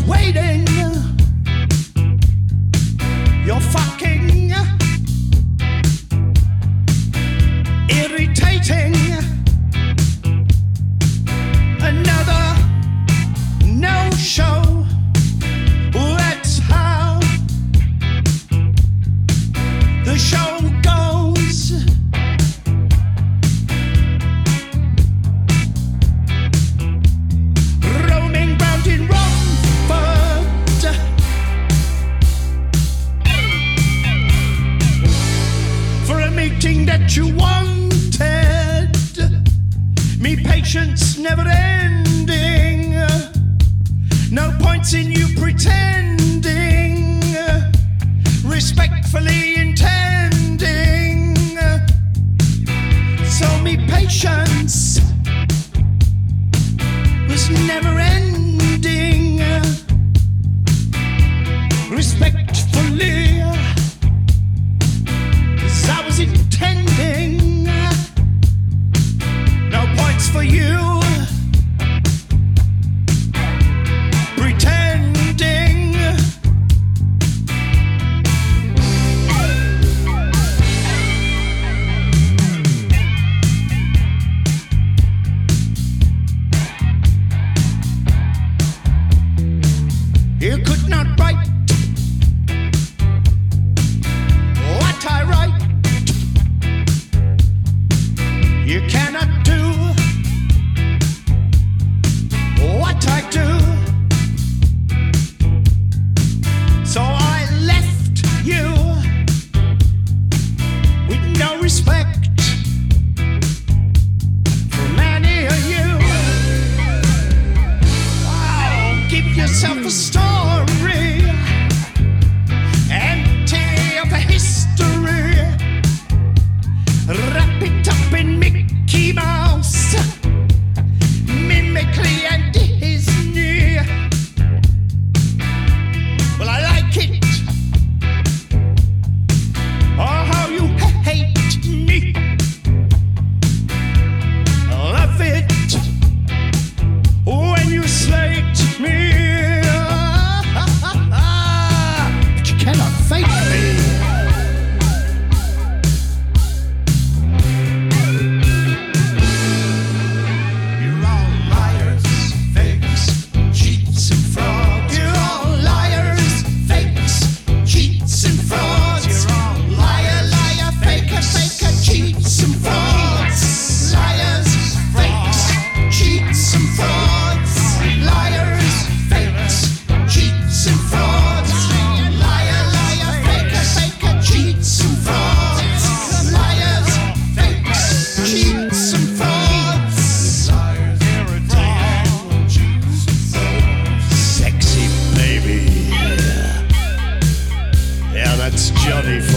waiting. You're fucking irritating. Another no-show. That's how the show goes. Roaming round in Romford, for a meeting that you wanted. Me patience never ending. No points in you pretending. Respectfully intending. So me patience was never ending. Respectfully, 'cause I was intending. No points for you. Pretending. You could not write what I write. You cannot do what I do. So I left you with no respect for many of you. Oh, give yourself a story. Empty of a history. Wrap it up in Mickey Mouse, mimicry and Disney. Well, I like it. Oh, how you hate me. I love it when you slate me. But you cannot fake me. You're all liars, fakes, cheats and frauds. You're all liars, fakes, cheats and frauds. You're all liar, liar, faker, faker, cheats and frauds. Liars, fakes, cheats and frauds. Liars, fakes, cheats and frauds. Liar, liar, faker, faker, cheats and frauds. Liars, fakes, cheats and frauds. Sexy baby. Yeah, that's Johnny